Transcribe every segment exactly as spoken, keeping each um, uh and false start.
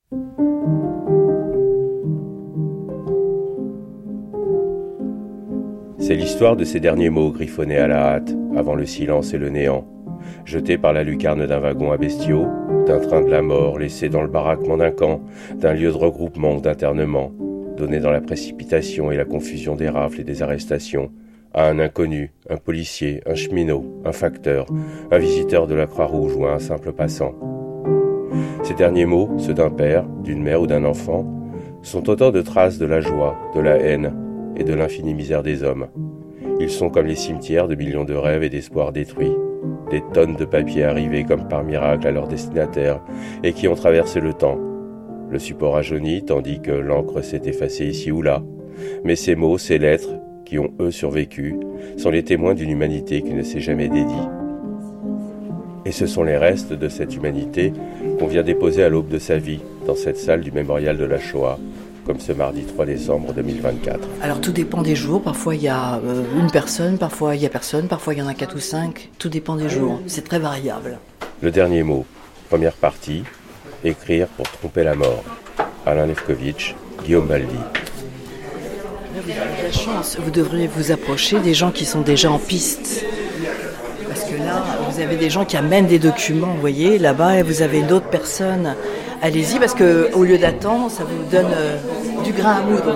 C'est l'histoire de ces derniers mots griffonnés à la hâte, avant le silence et le néant, jetés par la lucarne d'un wagon à bestiaux, d'un train de la mort laissé dans le baraquement d'un camp, d'un lieu de regroupement ou d'internement, donné dans la précipitation et la confusion des rafles et des arrestations, à un inconnu, un policier, un cheminot, un facteur, un visiteur de la Croix-Rouge ou à un simple passant. Ces derniers mots, ceux d'un père, d'une mère ou d'un enfant, sont autant de traces de la joie, de la haine et de l'infinie misère des hommes. Ils sont comme les cimetières de millions de rêves et d'espoirs détruits, des tonnes de papier arrivés comme par miracle à leur destinataire et qui ont traversé le temps. Le support a jauni tandis que l'encre s'est effacée ici ou là, mais ces mots, ces lettres, qui ont eux survécu, sont les témoins d'une humanité qui ne s'est jamais dédie. Et ce sont les restes de cette humanité qu'on vient déposer à l'aube de sa vie, dans cette salle du mémorial de la Shoah, comme ce mardi trois décembre deux mille vingt-quatre. Alors tout dépend des jours, parfois il y a euh, une personne, parfois il y a personne, parfois il y en a quatre ou cinq, tout dépend des jours, c'est très variable. Le dernier mot, première partie, écrire pour tromper la mort. Alain Lefkovitch, Guillaume Baldi. Là, vous avez de la chance, vous devriez vous approcher des gens qui sont déjà en piste. Parce que là, vous avez des gens qui amènent des documents, vous voyez, là-bas, et vous avez d'autres personnes. Allez-y, parce qu'au lieu d'attendre, ça vous donne euh, du grain à moudre.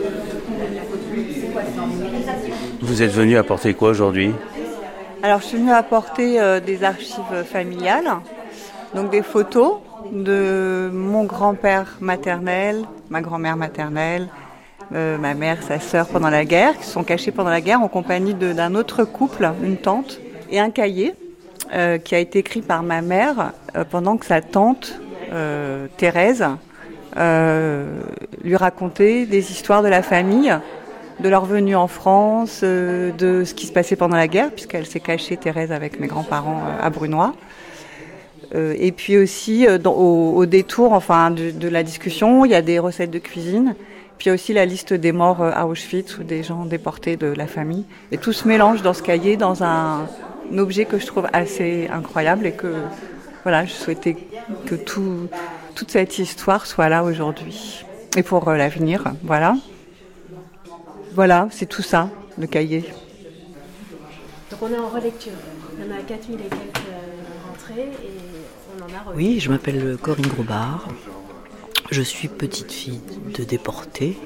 Vous êtes venu apporter quoi aujourd'hui ? Alors, je suis venue apporter euh, des archives familiales, donc des photos de mon grand-père maternel, ma grand-mère maternelle, euh, ma mère, sa sœur pendant la guerre, qui se sont cachées pendant la guerre en compagnie de, d'un autre couple, une tante, et un cahier euh, qui a été écrit par ma mère euh, pendant que sa tante, Euh, Thérèse euh, lui racontait des histoires de la famille, de leur venue en France, euh, de ce qui se passait pendant la guerre, puisqu'elle s'est cachée, Thérèse, avec mes grands-parents euh, à Brunoy. Euh, et puis aussi, euh, dans, au, au détour enfin, de, de la discussion, il y a des recettes de cuisine, puis il y a aussi la liste des morts euh, à Auschwitz ou des gens déportés de la famille. Et tout se mélange dans ce cahier, dans un, un objet que je trouve assez incroyable et que voilà, je souhaitais que tout, toute cette histoire soit là aujourd'hui. Et pour euh, l'avenir, voilà. Voilà, c'est tout ça, le cahier. Donc on est en relecture. Il y en a quatre mille et quelques rentrées et on en a relecture. Oui, je m'appelle Corinne Grobard. Je suis petite fille de déportés.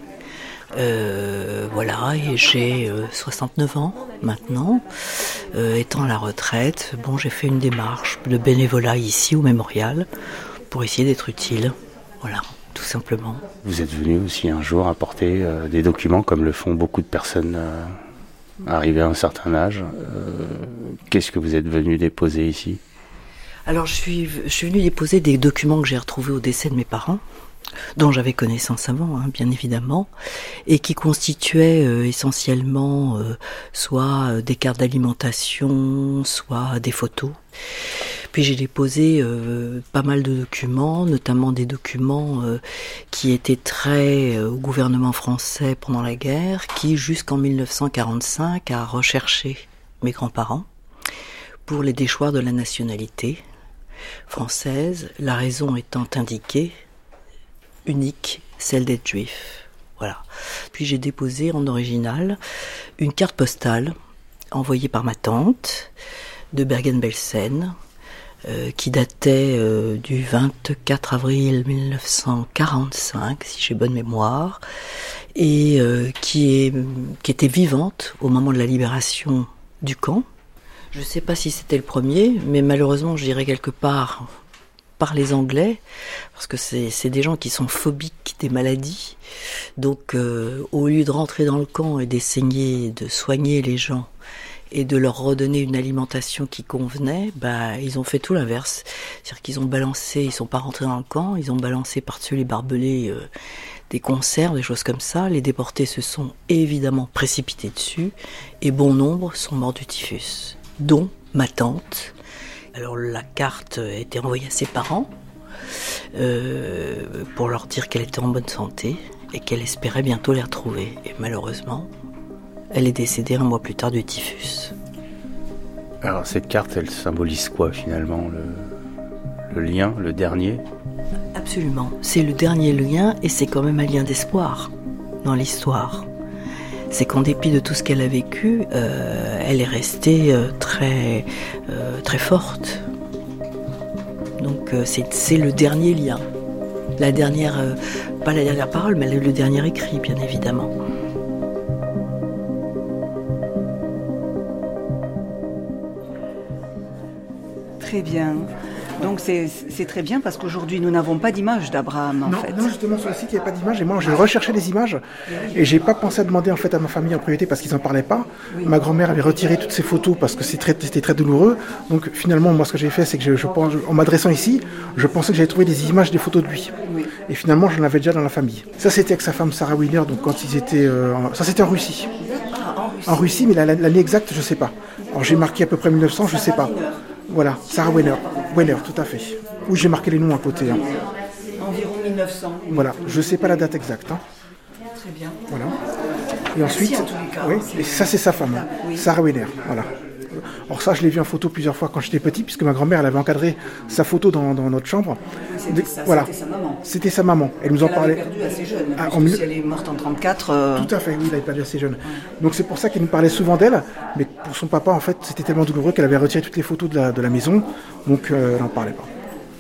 Euh, voilà, et j'ai euh, soixante-neuf ans maintenant. Euh, étant à la retraite, bon, j'ai fait une démarche de bénévolat ici au mémorial pour essayer d'être utile. Voilà, tout simplement. Vous êtes venu aussi un jour apporter euh, des documents comme le font beaucoup de personnes euh, arrivées à un certain âge. Euh, qu'est-ce que vous êtes venu déposer ici ? Alors, je suis, je suis venue déposer des documents que j'ai retrouvés au décès de mes parents, dont j'avais connaissance avant, hein, bien évidemment, et qui constituaient euh, essentiellement euh, soit euh, des cartes d'alimentation, soit des photos. Puis j'ai déposé euh, pas mal de documents, notamment des documents euh, qui étaient très euh, au gouvernement français pendant la guerre, qui jusqu'en dix-neuf cent quarante-cinq a recherché mes grands-parents pour les déchoir de la nationalité française, la raison étant indiquée, unique, celle d'être juif. Voilà. Puis j'ai déposé en original une carte postale envoyée par ma tante de Bergen-Belsen, euh, qui datait euh, du vingt-quatre avril dix-neuf cent quarante-cinq, si j'ai bonne mémoire, et euh, qui, est, qui était vivante au moment de la libération du camp. Je ne sais pas si c'était le premier, mais malheureusement, je dirais quelque part par les Anglais, parce que c'est, c'est des gens qui sont phobiques des maladies. Donc, euh, au lieu de rentrer dans le camp et d'essayer de soigner les gens et de leur redonner une alimentation qui convenait, bah, ils ont fait tout l'inverse. C'est-à-dire qu'ils ont balancé, ils ne sont pas rentrés dans le camp, ils ont balancé par-dessus les barbelés euh, des conserves, des choses comme ça. Les déportés se sont évidemment précipités dessus, et bon nombre sont morts du typhus, dont ma tante. Alors la carte a été envoyée à ses parents euh, pour leur dire qu'elle était en bonne santé et qu'elle espérait bientôt les retrouver. Et malheureusement, elle est décédée un mois plus tard du typhus. Alors cette carte, elle symbolise quoi finalement ? Le, le lien, le dernier ? Absolument. C'est le dernier lien et c'est quand même un lien d'espoir dans l'histoire. C'est qu'en dépit de tout ce qu'elle a vécu, euh, elle est restée euh, très, euh, très forte. Donc euh, c'est, c'est le dernier lien. La dernière, euh, pas la dernière parole, mais le dernier écrit, bien évidemment. Très bien. Donc c'est, c'est très bien parce qu'aujourd'hui nous n'avons pas d'image d'Abraham en non, fait. Non, justement sur le site il n'y a pas d'image et moi j'ai recherché des images et j'ai pas pensé à demander en fait à ma famille en priorité parce qu'ils n'en parlaient pas. Oui. Ma grand-mère avait retiré toutes ces photos parce que c'est très, c'était très douloureux. Donc finalement moi ce que j'ai fait c'est que je, je, en m'adressant ici, je pensais que j'allais trouver des images, des photos de lui. Oui. Et finalement j'en avais déjà dans la famille. Ça c'était avec sa femme Sarah Wiener, donc quand ils étaient, euh, ça c'était en Russie. Ah, en Russie. En Russie, mais l'année exacte je sais pas. Alors j'ai marqué à peu près mille neuf cents, je sais pas. Voilà, Sarah Wiener. Wiener, tout à fait. Oui, j'ai marqué les noms à côté. Hein. Environ mille neuf cents. Voilà, je ne sais pas la date exacte. Hein. Très bien. Voilà. Et ensuite, Merci en tous les cas, oui, et ça c'est sa femme, hein. Oui. Sarah Wiener. Voilà. Alors ça, je l'ai vu en photo plusieurs fois quand j'étais petit, puisque ma grand-mère elle avait encadré sa photo dans, dans notre chambre. Oui, c'était, ça, voilà. C'était sa maman. C'était sa maman. Elle nous en elle parlait. Elle avait perdu assez jeune. Ah, en si elle est morte en trente-quatre. Euh... Tout à fait, oui, elle avait perdu assez jeune. Ouais. Donc c'est pour ça qu'elle nous parlait souvent d'elle, mais pour son papa, en fait, c'était tellement douloureux qu'elle avait retiré toutes les photos de la, de la maison, donc euh, elle n'en parlait pas.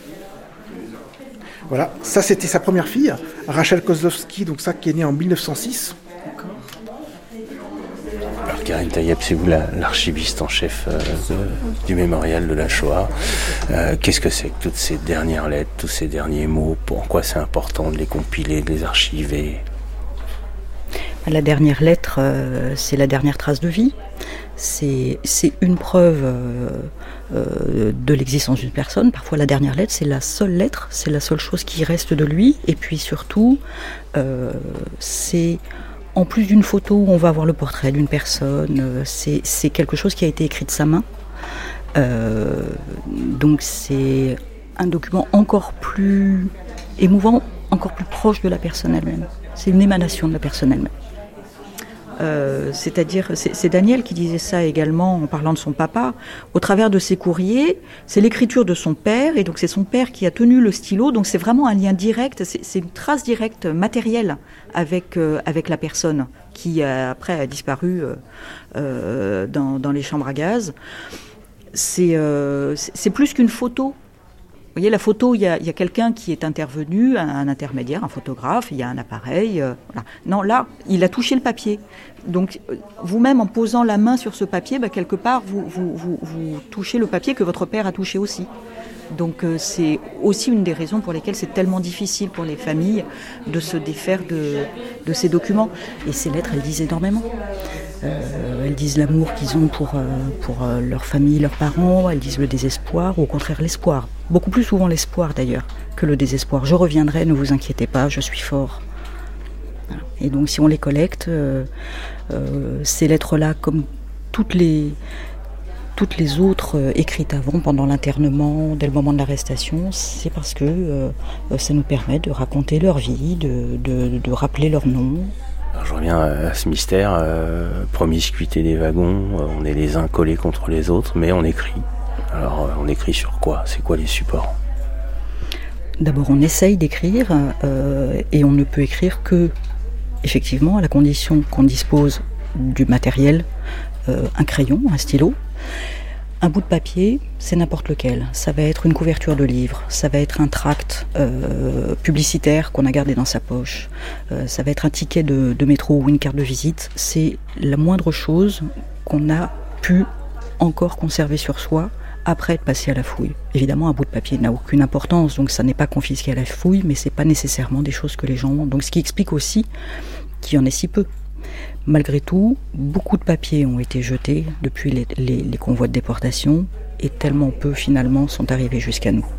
Voilà, ça c'était sa première fille, Rachel Kozlowski, donc ça qui est née en mille neuf cent six. D'accord. Alors Karine Tayeb, c'est vous la, l'archiviste en chef euh, de, du mémorial de la Shoah. Euh, qu'est-ce que c'est que toutes ces dernières lettres, tous ces derniers mots? Pourquoi c'est important de les compiler, de les archiver? La dernière lettre, euh, c'est la dernière trace de vie. C'est, c'est une preuve euh, euh, de l'existence d'une personne. Parfois, la dernière lettre, c'est la seule lettre, c'est la seule chose qui reste de lui. Et puis surtout, euh, c'est en plus d'une photo où on va voir le portrait d'une personne, euh, c'est, c'est quelque chose qui a été écrit de sa main. Euh, donc c'est un document encore plus émouvant, encore plus proche de la personne elle-même. C'est une émanation de la personne elle-même. Euh, c'est-à-dire, c'est, c'est Daniel qui disait ça également en parlant de son papa. Au travers de ses courriers, c'est l'écriture de son père, et donc c'est son père qui a tenu le stylo. Donc c'est vraiment un lien direct, c'est, c'est une trace directe matérielle avec euh, avec la personne qui euh, après a disparu euh, euh, dans dans les chambres à gaz. C'est euh, c'est, c'est plus qu'une photo. Vous voyez, la photo, il y a, il y a quelqu'un qui est intervenu, un, un intermédiaire, un photographe, il y a un appareil. Euh, voilà. Non, là, il a touché le papier. Donc, vous-même, en posant la main sur ce papier, bah, quelque part, vous, vous, vous, vous touchez le papier que votre père a touché aussi. Donc, euh, c'est aussi une des raisons pour lesquelles c'est tellement difficile pour les familles de se défaire de, de ces documents. Et ces lettres, elles disent énormément. Euh, elles disent l'amour qu'ils ont pour, euh, pour euh, leur famille, leurs parents, elles disent le désespoir, ou au contraire l'espoir. Beaucoup plus souvent l'espoir d'ailleurs que le désespoir. Je reviendrai, ne vous inquiétez pas, je suis fort. Voilà. Et donc si on les collecte, euh, euh, ces lettres-là, comme toutes les, toutes les autres euh, écrites avant, pendant l'internement, dès le moment de l'arrestation, c'est parce que euh, ça nous permet de raconter leur vie, de, de, de rappeler leur nom. Alors je reviens à ce mystère, euh, promiscuité des wagons, euh, on est les uns collés contre les autres, mais on écrit. Alors euh, on écrit sur quoi? C'est quoi les supports? D'abord on essaye d'écrire, euh, et on ne peut écrire que, effectivement, à la condition qu'on dispose du matériel, euh, un crayon, un stylo. Un bout de papier, c'est n'importe lequel. Ça va être une couverture de livre, ça va être un tract euh, publicitaire qu'on a gardé dans sa poche, euh, ça va être un ticket de, de métro ou une carte de visite. C'est la moindre chose qu'on a pu encore conserver sur soi après être passé à la fouille. Évidemment, un bout de papier n'a aucune importance, donc ça n'est pas confisqué à la fouille, mais c'est pas nécessairement des choses que les gens ont. Donc ce qui explique aussi qu'il y en ait si peu. Malgré tout, beaucoup de papiers ont été jetés depuis les, les, les convois de déportation, et tellement peu finalement sont arrivés jusqu'à nous.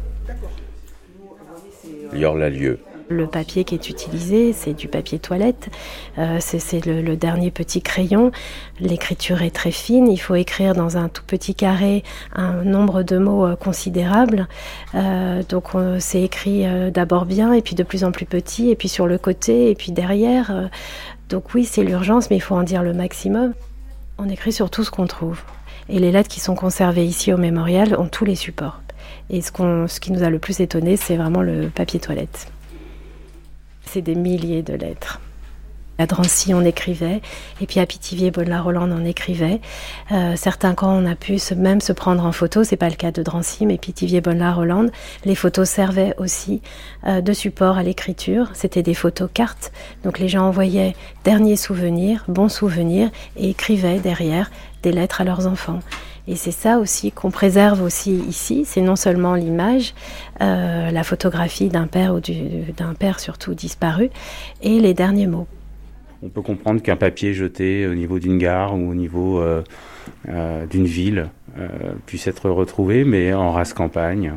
Lior Lallieu. Le papier qui est utilisé, c'est du papier toilette, euh, c'est, c'est le, le dernier petit crayon. L'écriture est très fine, il faut écrire dans un tout petit carré un nombre de mots euh, considérable. Euh, donc on, c'est écrit euh, d'abord bien, et puis de plus en plus petit, et puis sur le côté, et puis derrière. Euh, donc oui, c'est l'urgence, mais il faut en dire le maximum. On écrit sur tout ce qu'on trouve. Et les lettres qui sont conservées ici au mémorial ont tous les supports. Et ce, qu'on, ce qui nous a le plus étonné, c'est vraiment le papier toilette. C'est des milliers de lettres. À Drancy, on écrivait, et puis à Pithiviers, Bonne-la-Rolande, on écrivait. Euh, certains camps, on a pu se, même se prendre en photo. C'est pas le cas de Drancy, mais Pithiviers, Bonne-la-Rolande. Les photos servaient aussi euh, de support à l'écriture. C'était des photos cartes. Donc les gens envoyaient derniers souvenirs, bons souvenirs, et écrivaient derrière des lettres à leurs enfants. Et c'est ça aussi qu'on préserve aussi ici, c'est non seulement l'image, euh, la photographie d'un père ou du, d'un père surtout disparu, et les derniers mots. On peut comprendre qu'un papier jeté au niveau d'une gare ou au niveau euh, euh, d'une ville euh, puisse être retrouvé, mais en race campagne.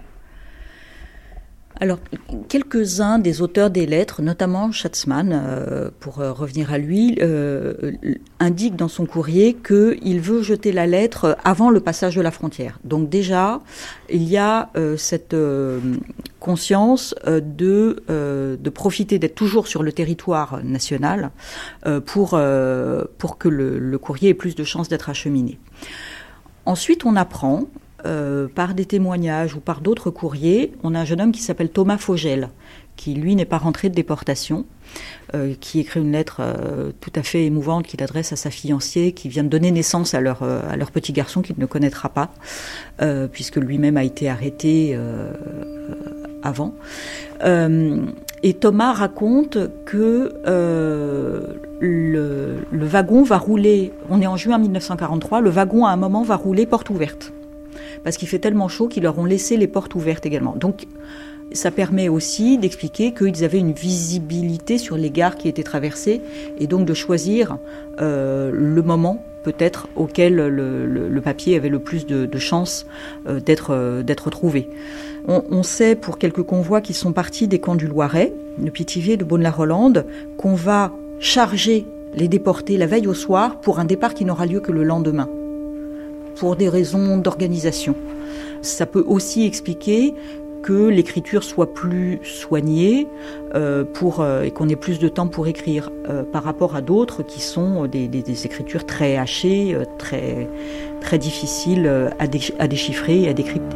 Alors, quelques-uns des auteurs des lettres, notamment Schatzmann, euh, pour euh, revenir à lui, euh, indique dans son courrier qu'il veut jeter la lettre avant le passage de la frontière. Donc déjà, il y a euh, cette euh, conscience euh, de, euh, de profiter d'être toujours sur le territoire national euh, pour, euh, pour que le, le courrier ait plus de chances d'être acheminé. Ensuite, on apprend... Euh, par des témoignages ou par d'autres courriers, on a un jeune homme qui s'appelle Thomas Fogel, qui lui n'est pas rentré de déportation, euh, qui écrit une lettre euh, tout à fait émouvante qu'il adresse à sa fiancée, qui vient de donner naissance à leur, euh, à leur petit garçon qu'il ne connaîtra pas, euh, puisque lui-même a été arrêté euh, avant. Euh, et Thomas raconte que euh, le, le wagon va rouler, on est en juin dix-neuf cent quarante-trois, le wagon à un moment va rouler porte ouverte. Parce qu'il fait tellement chaud qu'ils leur ont laissé les portes ouvertes également. Donc, ça permet aussi d'expliquer qu'ils avaient une visibilité sur les gares qui étaient traversées et donc de choisir euh, le moment peut-être auquel le, le, le papier avait le plus de, de chances euh, d'être, euh, d'être trouvé. On, on sait pour quelques convois qui sont partis des camps du Loiret, de Pithiviers, de Bonne-la-Rolande, qu'on va charger les déportés la veille au soir pour un départ qui n'aura lieu que le lendemain, pour des raisons d'organisation. Ça peut aussi expliquer que l'écriture soit plus soignée euh, pour, euh, et qu'on ait plus de temps pour écrire euh, par rapport à d'autres qui sont des, des, des écritures très hachées, euh, très, très difficiles à, dé, à déchiffrer et à décrypter.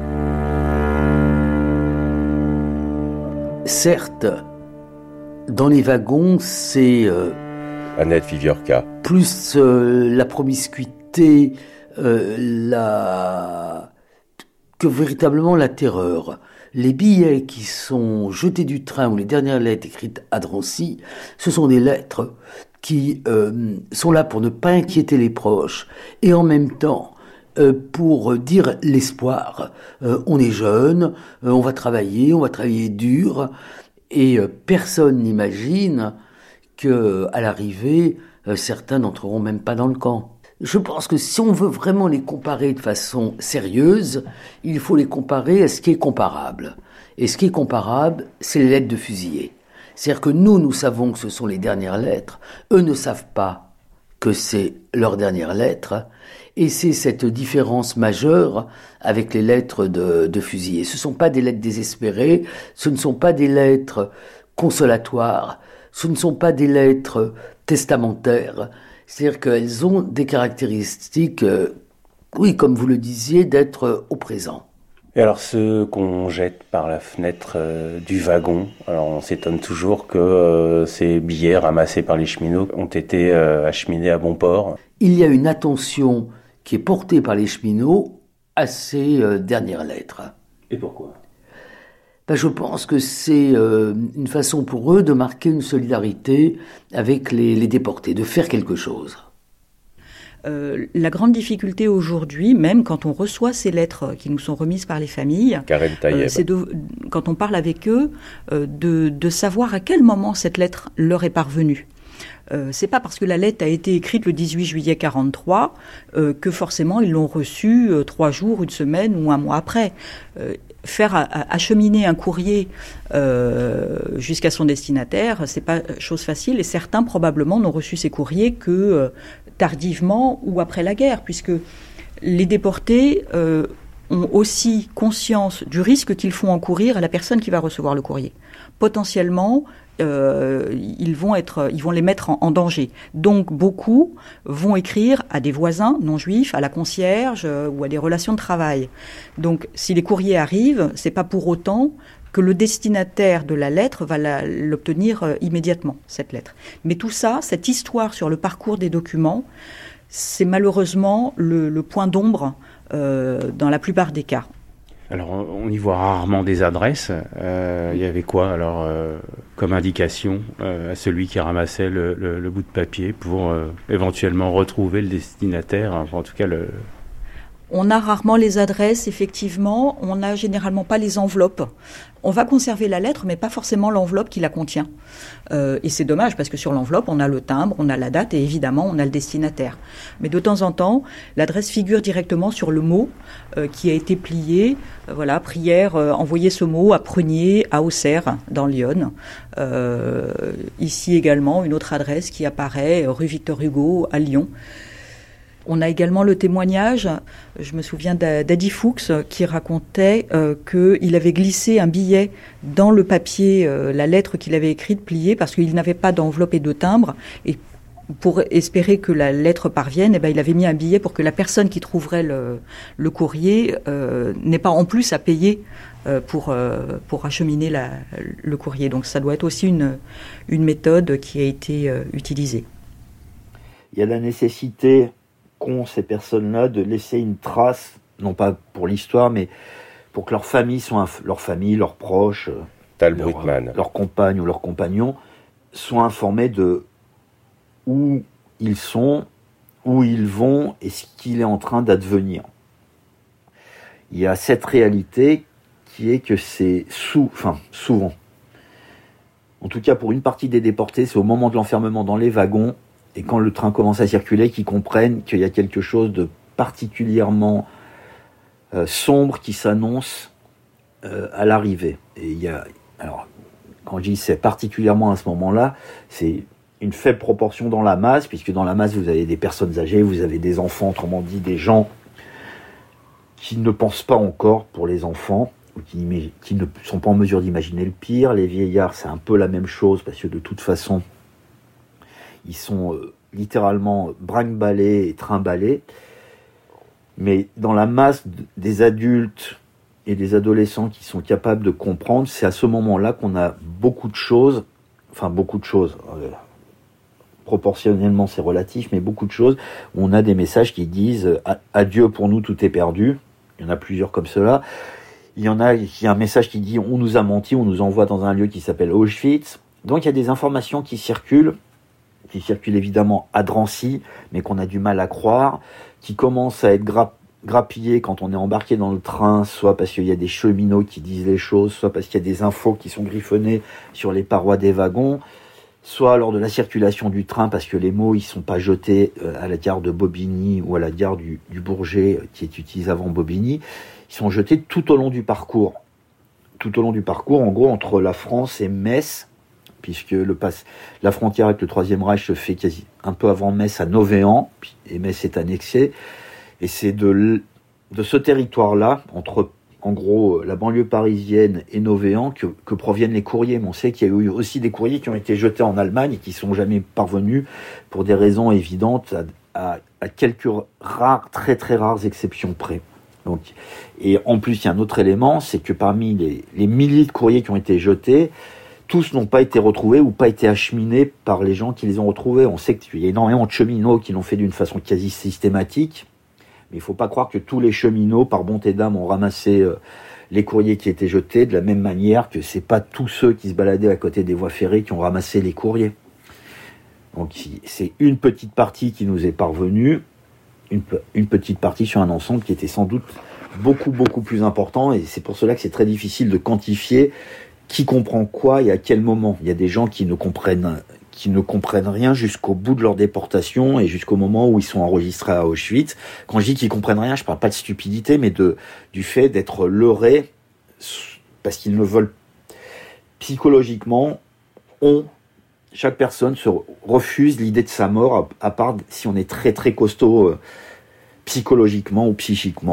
Certes, dans les wagons, c'est euh, Annette Viviorca. Plus euh, la promiscuité, euh, la... que véritablement la terreur. Les billets qui sont jetés du train ou les dernières lettres écrites à Drancy, ce sont des lettres qui euh, sont là pour ne pas inquiéter les proches et en même temps euh, pour dire l'espoir. Euh, on est jeune, euh, on va travailler, on va travailler dur et euh, personne n'imagine que à l'arrivée, euh, certains n'entreront même pas dans le camp. Je pense que si on veut vraiment les comparer de façon sérieuse, il faut les comparer à ce qui est comparable. Et ce qui est comparable, c'est les lettres de fusillés. C'est-à-dire que nous, nous savons que ce sont les dernières lettres. Eux ne savent pas que c'est leurs dernières lettres. Et c'est cette différence majeure avec les lettres de, de fusillés. Ce ne sont pas des lettres désespérées, ce ne sont pas des lettres consolatoires, ce ne sont pas des lettres testamentaires. C'est-à-dire qu'elles ont des caractéristiques, euh, oui, comme vous le disiez, d'être euh, au présent. Et alors ceux qu'on jette par la fenêtre euh, du wagon, alors on s'étonne toujours que euh, ces billets ramassés par les cheminots ont été euh, acheminés à bon port. Il y a une attention qui est portée par les cheminots à ces euh, dernières lettres. Et pourquoi ? Ben, je pense que c'est euh, une façon pour eux de marquer une solidarité avec les, les déportés, de faire quelque chose. Euh, la grande difficulté aujourd'hui, même quand on reçoit ces lettres qui nous sont remises par les familles, euh, c'est de, quand on parle avec eux, euh, de, de savoir à quel moment cette lettre leur est parvenue. Euh, c'est pas parce que la lettre a été écrite le dix-huit juillet quarante-trois euh, que forcément ils l'ont reçue euh, trois jours, une semaine ou un mois après. Euh, faire a, a, acheminer un courrier euh, jusqu'à son destinataire, c'est pas chose facile, et certains probablement n'ont reçu ces courriers que euh, tardivement ou après la guerre, puisque les déportés euh, ont aussi conscience du risque qu'ils font encourir à la personne qui va recevoir le courrier. Potentiellement, euh, ils vont être, ils vont les mettre en, en danger. Donc, beaucoup vont écrire à des voisins non juifs, à la concierge euh, ou à des relations de travail. Donc, si les courriers arrivent, c'est pas pour autant que le destinataire de la lettre va la, l'obtenir euh, immédiatement, cette lettre. Mais tout ça, cette histoire sur le parcours des documents, c'est malheureusement le, le point d'ombre euh, dans la plupart des cas. Alors, on y voit rarement des adresses. Euh, il y avait quoi, alors, euh, comme indication euh, à celui qui ramassait le, le, le bout de papier pour euh, éventuellement retrouver le destinataire, enfin, en tout cas le... On a rarement les adresses, effectivement. On n'a généralement pas les enveloppes. On va conserver la lettre, mais pas forcément l'enveloppe qui la contient. Euh, et c'est dommage, parce que sur l'enveloppe, on a le timbre, on a la date, et évidemment, on a le destinataire. Mais de temps en temps, l'adresse figure directement sur le mot euh, qui a été plié. Euh, voilà, prière, euh, envoyer ce mot à Prunier, à Auxerre, dans l'Yonne. Euh, ici également, une autre adresse qui apparaît, rue Victor Hugo, à Lyon. On a également le témoignage, je me souviens d'Adi Fuchs qui racontait euh, qu'il avait glissé un billet dans le papier, euh, la lettre qu'il avait écrite, pliée, parce qu'il n'avait pas d'enveloppe et de timbre. Et pour espérer que la lettre parvienne, eh ben, il avait mis un billet pour que la personne qui trouverait le, le courrier euh, n'ait pas en plus à payer euh, pour, euh, pour acheminer la, le courrier. Donc ça doit être aussi une, une méthode qui a été euh, utilisée. Il y a la nécessité qu'ont ces personnes-là de laisser une trace, non pas pour l'histoire, mais pour que leur famille, soit inf- leur famille, leurs proches, Tal leur, Brutman. leurs compagnes ou leurs compagnons, soient informés de où ils sont, où ils vont et ce qu'il est en train d'advenir. Il y a cette réalité qui est que c'est sous, enfin, souvent, en tout cas pour une partie des déportés, c'est au moment de l'enfermement dans les wagons, et quand le train commence à circuler, qu'ils comprennent qu'il y a quelque chose de particulièrement euh, sombre qui s'annonce euh, à l'arrivée. Et il y a, alors, quand je dis c'est particulièrement à ce moment-là, c'est une faible proportion dans la masse, puisque dans la masse, vous avez des personnes âgées, vous avez des enfants, autrement dit, des gens qui ne pensent pas encore pour les enfants, ou qui, qui ne sont pas en mesure d'imaginer le pire. Les vieillards, c'est un peu la même chose, parce que de toute façon, ils sont euh, littéralement brinque-ballés et trimbalés. Mais dans la masse d- des adultes et des adolescents qui sont capables de comprendre, c'est à ce moment-là qu'on a beaucoup de choses, enfin beaucoup de choses, euh, proportionnellement c'est relatif, mais beaucoup de choses, où on a des messages qui disent « Adieu, pour nous, tout est perdu ». Il y en a plusieurs comme cela. Il y en a, il y a un message qui dit « On nous a menti, on nous envoie dans un lieu qui s'appelle Auschwitz ». Donc il y a des informations qui circulent, qui circulent évidemment à Drancy, mais qu'on a du mal à croire, qui commencent à être gra- grappillées quand on est embarqué dans le train, soit parce qu'il y a des cheminots qui disent les choses, soit parce qu'il y a des infos qui sont griffonnées sur les parois des wagons, soit lors de la circulation du train, parce que les mots ils sont pas jetés à la gare de Bobigny ou à la gare du, du Bourget, qui est utilisée avant Bobigny, ils sont jetés tout au long du parcours. Tout au long du parcours, en gros, entre la France et Metz, puisque le passe, la frontière avec le Troisième Reich se fait quasi un peu avant Metz à Novéan, et Metz est annexé, et c'est de, de ce territoire-là, entre en gros la banlieue parisienne et Novéan, que, que proviennent les courriers. Mais on sait qu'il y a eu aussi des courriers qui ont été jetés en Allemagne et qui ne sont jamais parvenus, pour des raisons évidentes, à, à, à quelques rares, très très rares exceptions près. Donc, et en plus, il y a un autre élément, c'est que parmi les, les milliers de courriers qui ont été jetés, tous n'ont pas été retrouvés ou pas été acheminés par les gens qui les ont retrouvés. On sait qu'il y a énormément de cheminots qui l'ont fait d'une façon quasi systématique, mais il ne faut pas croire que tous les cheminots, par bonté d'âme, ont ramassé euh, les courriers qui étaient jetés, de la même manière que c'est pas tous ceux qui se baladaient à côté des voies ferrées qui ont ramassé les courriers. Donc c'est une petite partie qui nous est parvenue, une, une petite partie sur un ensemble qui était sans doute beaucoup beaucoup plus important, et c'est pour cela que c'est très difficile de quantifier qui comprend quoi et à quel moment. Il y a des gens qui ne comprennent, qui ne comprennent rien jusqu'au bout de leur déportation et jusqu'au moment où ils sont enregistrés à Auschwitz. Quand je dis qu'ils comprennent rien, je parle pas de stupidité, mais de, du fait d'être leurrés parce qu'ils ne veulent psychologiquement, on, chaque personne se refuse l'idée de sa mort, à, à part si on est très très costaud euh, psychologiquement ou psychiquement.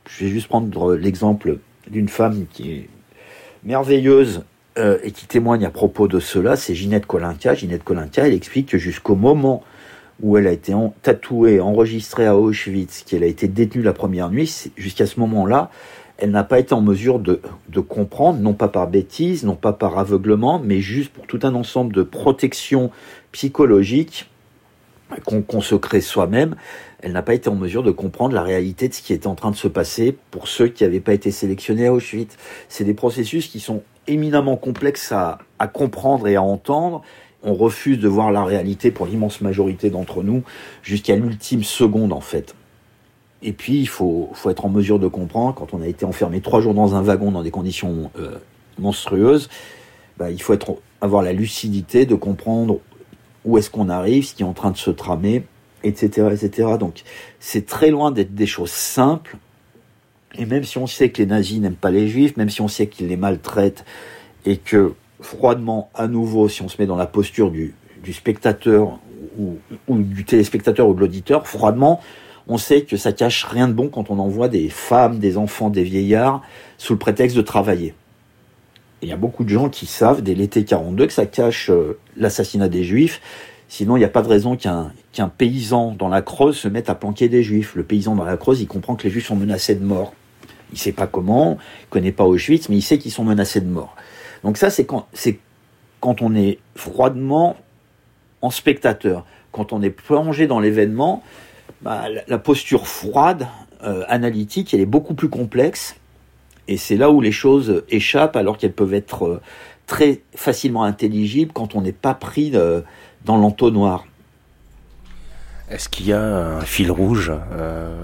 je vais juste prendre l'exemple d'une femme qui est merveilleuse euh, et qui témoigne à propos de cela, c'est Ginette Kolinka. Ginette Kolinka, elle explique que jusqu'au moment où elle a été en, tatouée, enregistrée à Auschwitz, qu'elle a été détenue la première nuit, jusqu'à ce moment-là, elle n'a pas été en mesure de, de comprendre, non pas par bêtise, non pas par aveuglement, mais juste pour tout un ensemble de protections psychologiques qu'on, qu'on se crée soi-même. Elle n'a pas été en mesure de comprendre la réalité de ce qui était en train de se passer pour ceux qui n'avaient pas été sélectionnés à Auschwitz. C'est des processus qui sont éminemment complexes à, à comprendre et à entendre. On refuse de voir la réalité pour l'immense majorité d'entre nous jusqu'à l'ultime seconde en fait. Et puis il faut, faut être en mesure de comprendre, quand on a été enfermé trois jours dans un wagon dans des conditions euh, monstrueuses, bah, il faut être, avoir la lucidité de comprendre où est-ce qu'on arrive, ce qui est en train de se tramer, et cetera, et cetera. Donc c'est très loin d'être des choses simples. Et même si on sait que les nazis n'aiment pas les juifs, même si on sait qu'ils les maltraitent, et que froidement, à nouveau, si on se met dans la posture du, du spectateur ou, ou du téléspectateur ou de l'auditeur, froidement, on sait que ça cache rien de bon quand on envoie des femmes, des enfants, des vieillards sous le prétexte de travailler. Et il y a beaucoup de gens qui savent, dès l'été quarante-deux, que ça cache euh, l'assassinat des Juifs. Sinon, il n'y a pas de raison qu'un, qu'un paysan dans la Creuse se mette à planquer des Juifs. Le paysan dans la Creuse, il comprend que les Juifs sont menacés de mort. Il ne sait pas comment, il ne connaît pas Auschwitz, mais il sait qu'ils sont menacés de mort. Donc ça, c'est quand, c'est quand on est froidement en spectateur. Quand on est plongé dans l'événement, bah, la, la posture froide, euh, analytique, elle est beaucoup plus complexe. Et c'est là où les choses échappent, alors qu'elles peuvent être euh, très facilement intelligibles quand on n'est pas pris euh, dans l'entonnoir. Est-ce qu'il y a un fil rouge euh,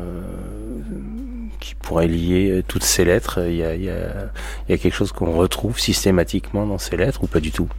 qui pourrait lier toutes ces lettres ? Il y a, il y a, il y a quelque chose qu'on retrouve systématiquement dans ces lettres ou pas du tout ?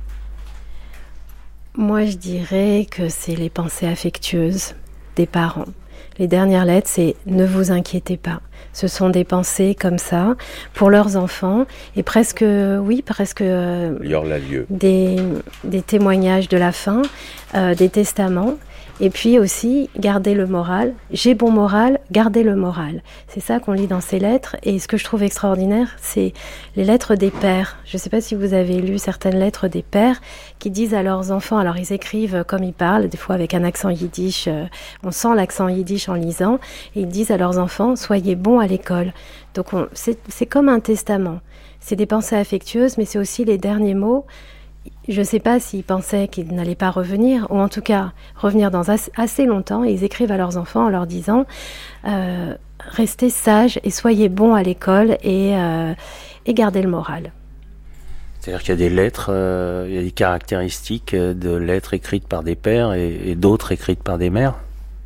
Moi, je dirais que c'est les pensées affectueuses des parents. Les dernières lettres, c'est « ne vous inquiétez pas ». Ce sont des pensées comme ça pour leurs enfants et presque, oui, presque euh, des, des témoignages de la fin, euh, des testaments. Et puis aussi, garder le moral. J'ai bon moral, gardez le moral. C'est ça qu'on lit dans ces lettres. Et ce que je trouve extraordinaire, c'est les lettres des pères. Je ne sais pas si vous avez lu certaines lettres des pères qui disent à leurs enfants, alors ils écrivent comme ils parlent, des fois avec un accent yiddish, euh, on sent l'accent yiddish en lisant, et ils disent à leurs enfants, soyez bons à l'école. Donc on, c'est, c'est comme un testament. C'est des pensées affectueuses, mais c'est aussi les derniers mots. Je ne sais pas s'ils pensaient qu'ils n'allaient pas revenir, ou en tout cas revenir dans assez longtemps, et ils écrivent à leurs enfants en leur disant euh, « Restez sages et soyez bons à l'école et, euh, et gardez le moral ». C'est-à-dire qu'il y a des lettres, euh, il y a des caractéristiques de lettres écrites par des pères et, et d'autres écrites par des mères ?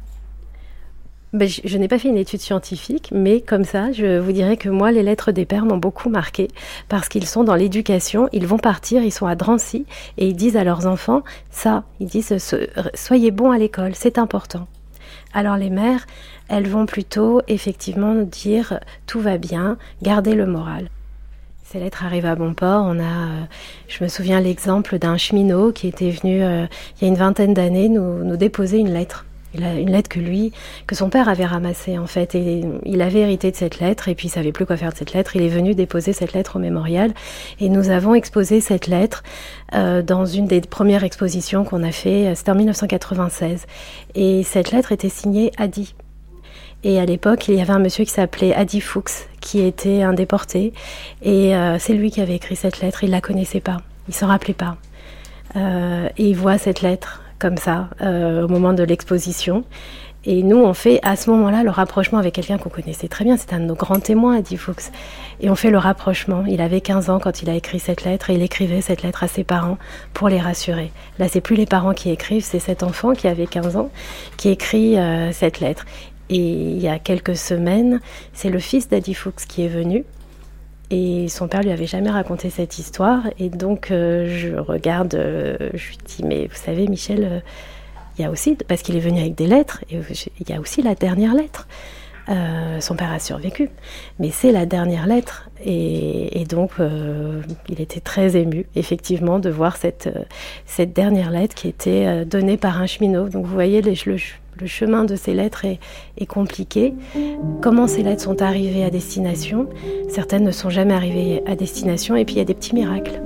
Ben, je, je n'ai pas fait une étude scientifique, mais comme ça, je vous dirais que moi, les lettres des pères m'ont beaucoup marqué parce qu'ils sont dans l'éducation, ils vont partir, ils sont à Drancy et ils disent à leurs enfants ça, ils disent « soyez bons à l'école, c'est important ». Alors les mères, elles vont plutôt effectivement dire « tout va bien, gardez le moral ». Ces lettres arrivent à bon port. On a, euh, je me souviens l'exemple d'un cheminot qui était venu euh, il y a une vingtaine d'années nous, nous déposer une lettre. Il a une lettre que lui, que son père avait ramassée en fait, et il avait hérité de cette lettre et puis il savait plus quoi faire de cette lettre. Il est venu déposer cette lettre au mémorial et nous avons exposé cette lettre euh, dans une des premières expositions qu'on a fait. C'était en dix-neuf cent quatre-vingt-seize et cette lettre était signée Adi. Et à l'époque, il y avait un monsieur qui s'appelait Adi Fuchs, qui était un déporté et euh, c'est lui qui avait écrit cette lettre. Il la connaissait pas, il s'en rappelait pas euh, et il voit cette lettre comme ça, euh, au moment de l'exposition. Et nous, on fait à ce moment-là le rapprochement avec quelqu'un qu'on connaissait très bien. C'est un de nos grands témoins, Adi Fuchs. Et on fait le rapprochement. Il avait quinze ans quand il a écrit cette lettre et il écrivait cette lettre à ses parents pour les rassurer. Là, c'est plus les parents qui écrivent, c'est cet enfant qui avait quinze ans qui écrit euh, cette lettre. Et il y a quelques semaines, c'est le fils d'Adi Fuchs qui est venu. Et son père lui avait jamais raconté cette histoire. Et donc, euh, je regarde, euh, je lui dis, mais vous savez, Michel, euh, il y a aussi, parce qu'il est venu avec des lettres, et il y a aussi la dernière lettre. Euh, son père a survécu, mais c'est la dernière lettre. Et, et donc, euh, il était très ému, effectivement, de voir cette, euh, cette dernière lettre qui était euh, donnée par un cheminot. Donc, vous voyez, les, le, Le chemin de ces lettres est, est compliqué. Comment ces lettres sont arrivées à destination? Certaines ne sont jamais arrivées à destination, et puis il y a des petits miracles.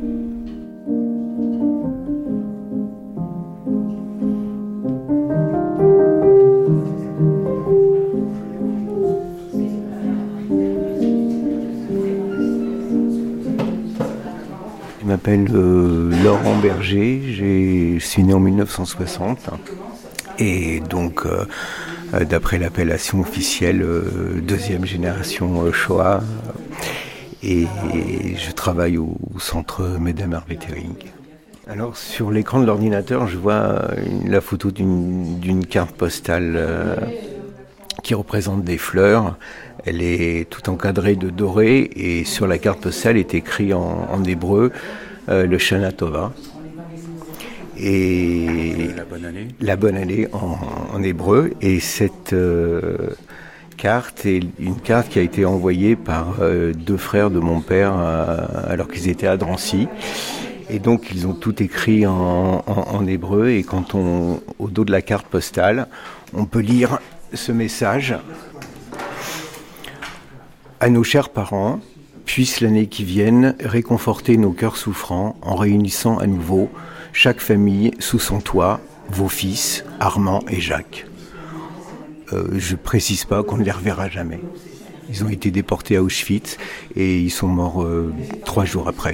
Je m'appelle euh, Laurent Berger, j'ai, je suis né en mille neuf cent soixante. Et donc, euh, d'après l'appellation officielle, euh, deuxième génération euh, Shoah. Et, et je travaille au, au centre Medem Arvetering. Alors, sur l'écran de l'ordinateur, je vois une, la photo d'une, d'une carte postale euh, qui représente des fleurs. Elle est tout encadrée de doré, et sur la carte postale est écrit en, en hébreu euh, le Shana Tova. Et la bonne année, la bonne année en, en hébreu. Et cette euh, carte est une carte qui a été envoyée par euh, deux frères de mon père euh, alors qu'ils étaient à Drancy. Et donc ils ont tout écrit en, en, en hébreu. Et quand on, au dos de la carte postale, on peut lire ce message: à nos chers parents, puisse l'année qui vienne réconforter nos cœurs souffrants en réunissant à nouveau chaque famille sous son toit, vos fils, Armand et Jacques. Euh, je précise pas qu'on ne les reverra jamais. Ils ont été déportés à Auschwitz et ils sont morts euh, trois jours après.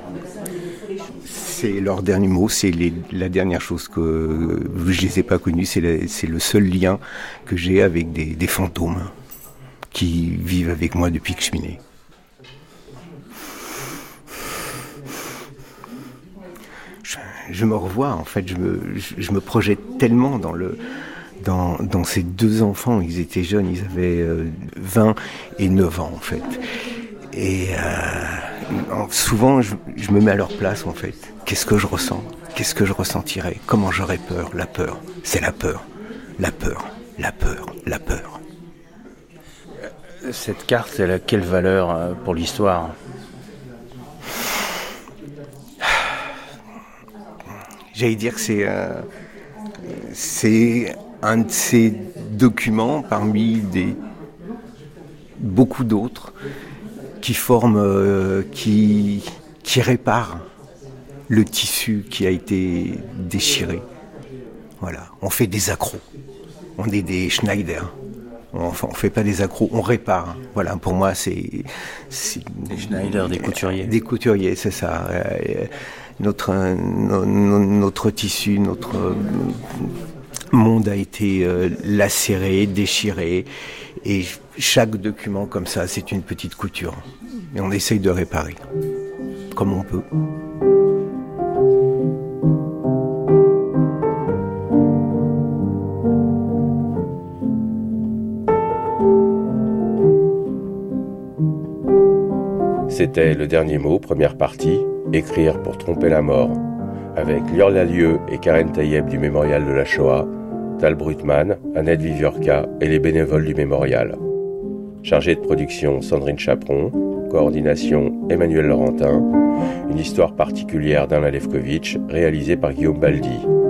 C'est leur dernier mot, c'est les, la dernière chose que je les ai pas connus, c'est, la, c'est le seul lien que j'ai avec des, des fantômes qui vivent avec moi depuis que je suis né. Je, je me revois, en fait, je me, je, je me projette tellement dans, le, dans, dans ces deux enfants. Ils étaient jeunes, ils avaient euh, vingt et neuf ans, en fait. Et euh, souvent, je, je me mets à leur place, en fait. Qu'est-ce que je ressens? Qu'est-ce que je ressentirais? Comment j'aurais peur? La peur, c'est la peur. La peur, la peur, la peur. Cette carte, elle a quelle valeur pour l'histoire? J'allais dire que c'est, euh, c'est un de ces documents parmi des, beaucoup d'autres qui forment, euh, qui, qui réparent le tissu qui a été déchiré. Voilà, on fait des accros, on est des Schneider. Enfin, on fait pas des accros, on répare. Voilà, pour moi, c'est, c'est des Schneider, des couturiers. Des couturiers, c'est ça. Notre no, no, notre tissu, notre monde a été euh, lacéré, déchiré, et chaque document comme ça, c'est une petite couture. Et on essaye de réparer, comme on peut. C'était Le Dernier Mot, première partie, Écrire pour tromper la mort, avec Lior Lallieu et Karen Tayeb du Mémorial de la Shoah, Tal Brutman, Annette Viviorca et les bénévoles du Mémorial. Chargée de production Sandrine Chaperon, coordination Emmanuel Laurentin, une histoire particulière d'Alain Lefkovitch réalisée par Guillaume Baldi.